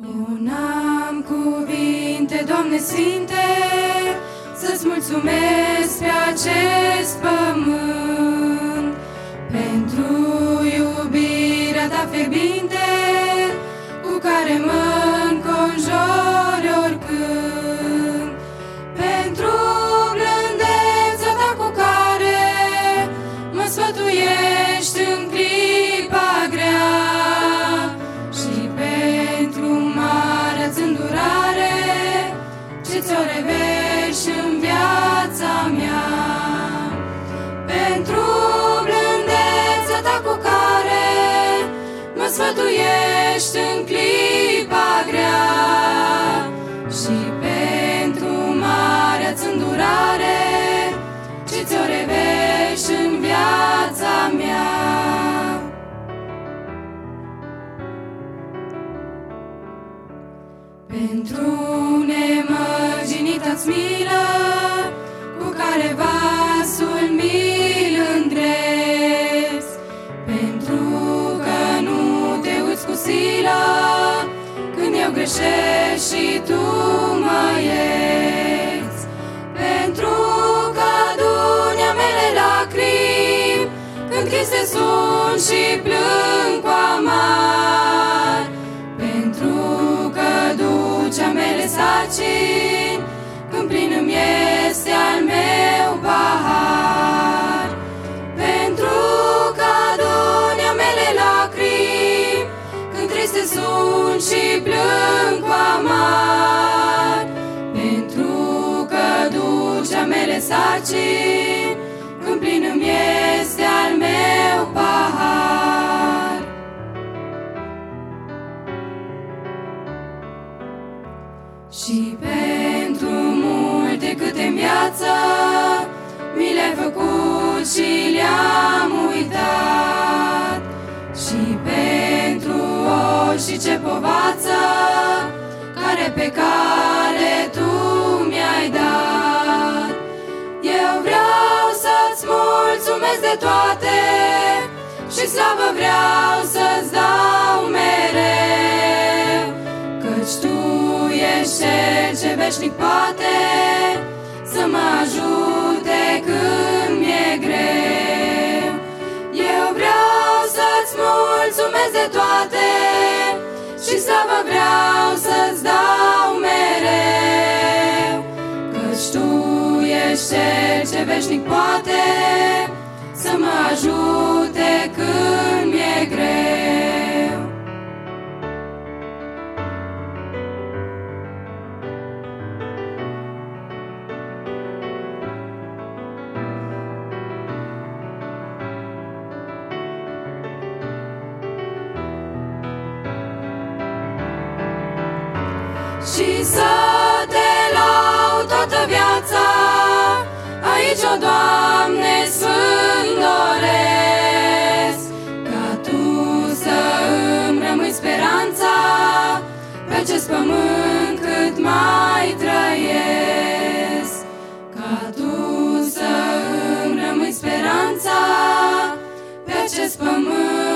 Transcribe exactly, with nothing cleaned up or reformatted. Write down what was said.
Eu n-am cuvinte, Doamne Sfinte, să-ți mulțumesc pe acest pământ pentru iubirea ta fierbinte cu care mă înconjori oricând, pentru blândețea ta cu care mă sfătuiești în clipa grea și pentru marea-ți îndurare ce ți-o revești în viața mea, pentru blândețea ta cu care mă sfătuiești în clipa grea și pentru marea-ți îndurare ce ți-o revești în viața mea. Pentru nemărginita-ți milă cu care vasul mi-l îndrepți, pentru că nu te uiți cu silă când eu greșesc și tu mă ierți, pentru că aduni a mele lacrimi când triste sunt și plâng cu amar, pentru că duci a mele sarcini când plin îmi este al meu pahar, pentru că aduni a mele lacrimi când triste sunt și plâng cu amar, pentru că duci a mele sarcini când plin îmi este al meu pahar. Și pentru multe câte în viață mi le-ai făcut și le-am uitat, și pentru orice povață care pe cale tu mi-ai dat, eu vreau să-ți mulțumesc de toate și slavă vreau să-ți dau mereu, căci tu ești cel ce veșnic poate să mă ajute când mi-e greu. Eu vreau să-ți mulțumesc de toate și slavă vreau să-ți dau mereu, căci tu ești cel ce veșnic poate să mă ajute când mi-e greu. Și să te laud toată viața, aici, o Doamne, sfânt doresc, ca Tu să îmi rămâi speranța pe acest pământ cât mai trăiesc, ca Tu să îmi rămâi speranța pe acest pământ